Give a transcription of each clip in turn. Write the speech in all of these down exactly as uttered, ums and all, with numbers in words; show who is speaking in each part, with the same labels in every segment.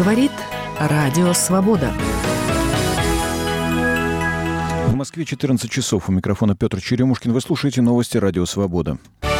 Speaker 1: Говорит Радио Свобода.
Speaker 2: В Москве четырнадцать часов. У микрофона Петр Черемушкин. Вы слушаете новости Радио Свобода.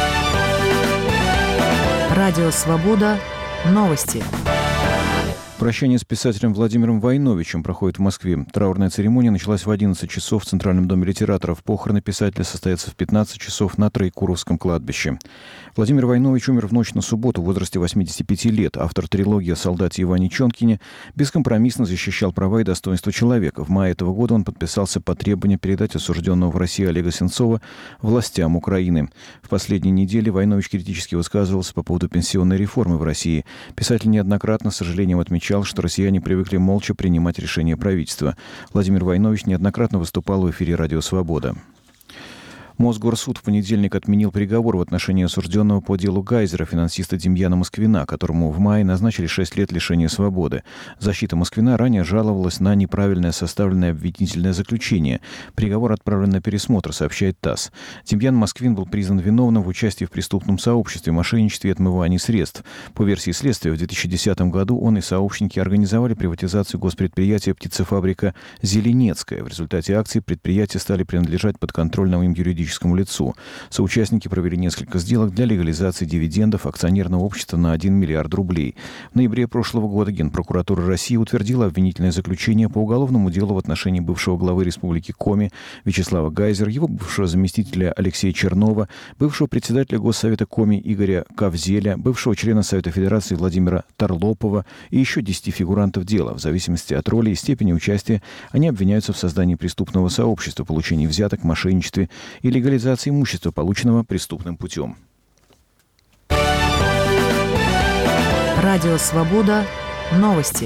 Speaker 1: Радио Свобода. Новости.
Speaker 2: Прощание с писателем Владимиром Войновичем проходит в Москве. Траурная церемония началась в одиннадцать часов в Центральном доме литераторов. Похороны писателя состоятся в пятнадцать часов на Троекуровском кладбище. Владимир Войнович умер в ночь на субботу в возрасте восьмидесяти пяти лет. Автор трилогии о солдате Иване Чонкине бескомпромиссно защищал права и достоинство человека. В мае этого года он подписался под требование передать осужденного в России Олега Сенцова властям Украины. В последние недели Войнович критически высказывался по поводу пенсионной реформы в России. Писатель неоднократно с сожалением отмечал, что россияне привыкли молча принимать решения правительства. Владимир Войнович неоднократно выступал в эфире «Радио Свобода». Мосгорсуд в понедельник отменил приговор в отношении осужденного по делу Гайзера, финансиста Демьяна Москвина, которому в мае назначили шесть лет лишения свободы. Защита Москвина ранее жаловалась на неправильное составленное обвинительное заключение. Приговор отправлен на пересмотр, сообщает ТАСС. Демьян Москвин был признан виновным в участии в преступном сообществе, мошенничестве и отмывании средств. По версии следствия, в две тысячи десятом году он и сообщники организовали приватизацию госпредприятия «Птицефабрика Зеленецкая». В результате акций предприятия стали принадлежать подконтрольному им юридическому лицу. Соучастники провели несколько сделок для легализации дивидендов акционерного общества на один миллиард рублей. В ноябре прошлого года Генпрокуратура России утвердила обвинительное заключение по уголовному делу в отношении бывшего главы Республики Коми Вячеслава Гайзера, его бывшего заместителя Алексея Чернова, бывшего председателя Госсовета Коми Игоря Кавзеля, бывшего члена Совета Федерации Владимира Тарлопова и еще десяти фигурантов дела. В зависимости от роли и степени участия они обвиняются в создании преступного сообщества, получении взяток, мошенничестве и легализации имущества, полученного преступным путем.
Speaker 1: Радио Свобода. Новости.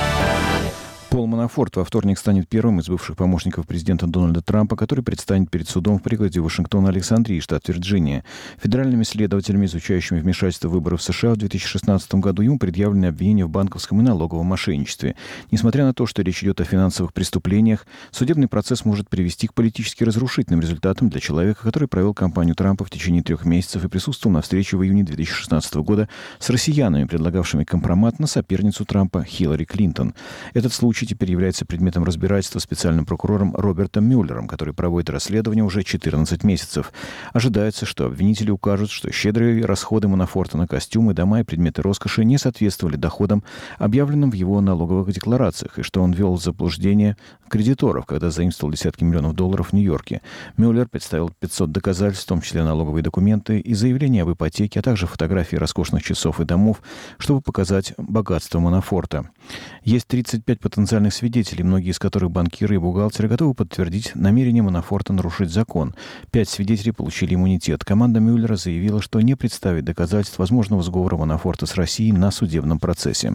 Speaker 2: Пол Манафорт во вторник станет первым из бывших помощников президента Дональда Трампа, который предстанет перед судом в пригороде Вашингтона Александрии, штат Вирджиния. Федеральными следователями, изучающими вмешательство в выборы в США в две тысячи шестнадцатом году, ему предъявлены обвинения в банковском и налоговом мошенничестве. Несмотря на то, что речь идет о финансовых преступлениях, судебный процесс может привести к политически разрушительным результатам для человека, который провел кампанию Трампа в течение трех месяцев и присутствовал на встрече в июне две тысячи шестнадцатого года с россиянами, предлагавшими компромат на соперницу Трампа Хиллари Клинтон. Этот случай теперь является предметом разбирательства специальным прокурором Робертом Мюллером, который проводит расследование уже четырнадцать месяцев. Ожидается, что обвинители укажут, что щедрые расходы Манафорта на костюмы, дома и предметы роскоши не соответствовали доходам, объявленным в его налоговых декларациях, и что он ввел в заблуждение кредиторов, когда заимствовал десятки миллионов долларов в Нью-Йорке. Мюллер представил пятьсот доказательств, в том числе налоговые документы и заявления об ипотеке, а также фотографии роскошных часов и домов, чтобы показать богатство Манафорта. Есть тридцать пять потенциальных свидетелей, многие из которых банкиры и бухгалтеры, готовы подтвердить намерение Манафорта нарушить закон. Пять свидетелей получили иммунитет. Команда Мюллера заявила, что не представит доказательств возможного сговора Манафорта с Россией на судебном процессе.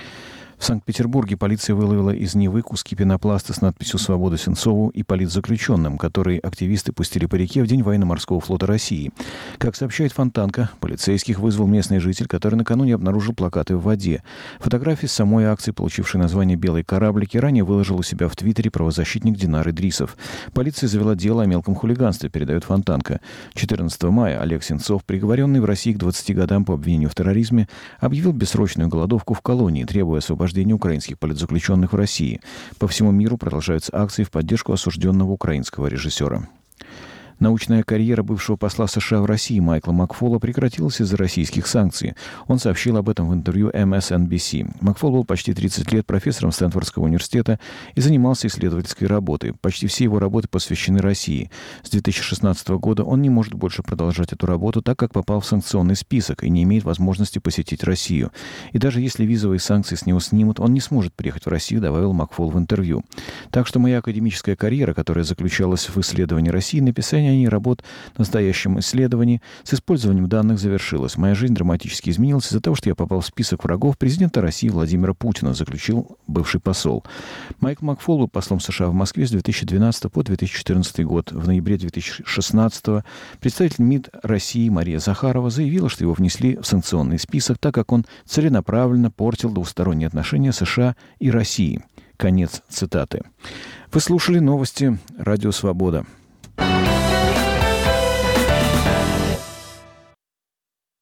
Speaker 2: В Санкт-Петербурге полиция выловила из Невы куски пенопласта с надписью «Свобода» Сенцову и политзаключенным, которые активисты пустили по реке в день военно-морского флота России. Как сообщает Фонтанка, полицейских вызвал местный житель, который накануне обнаружил плакаты в воде. Фотографии с самой акции, получившей название «Белые кораблики», ранее выложил у себя в Твиттере правозащитник Динар Идрисов. Полиция завела дело о мелком хулиганстве, передает Фонтанка. четырнадцатого мая Олег Сенцов, приговоренный в России к двадцати годам по обвинению в терроризме, объявил бессрочную голодовку в колонии, требуя освобождения украинских политзаключенных в России. По всему миру продолжаются акции в поддержку осужденного украинского режиссера. Научная карьера бывшего посла США в России Майкла Макфола прекратилась из-за российских санкций. Он сообщил об этом в интервью эм эс эн би си. Макфол был почти тридцать лет профессором Стэнфордского университета и занимался исследовательской работой. Почти все его работы посвящены России. С две тысячи шестнадцатого года он не может больше продолжать эту работу, так как попал в санкционный список и не имеет возможности посетить Россию. И даже если визовые санкции с него снимут, он не сможет приехать в Россию, добавил Макфол в интервью. Так что моя академическая карьера, которая заключалась в исследовании России, написании работ в настоящем исследовании с использованием данных завершилась. Моя жизнь драматически изменилась из-за того, что я попал в список врагов президента России Владимира Путина, заключил бывший посол. Майкл Макфол был послом США в Москве с две тысячи двенадцатого по две тысячи четырнадцатый год. В ноябре две тысячи шестнадцатого представитель МИД России Мария Захарова заявила, что его внесли в санкционный список, так как он целенаправленно портил двусторонние отношения США и России. Конец цитаты. Вы слушали новости «Радио Свобода».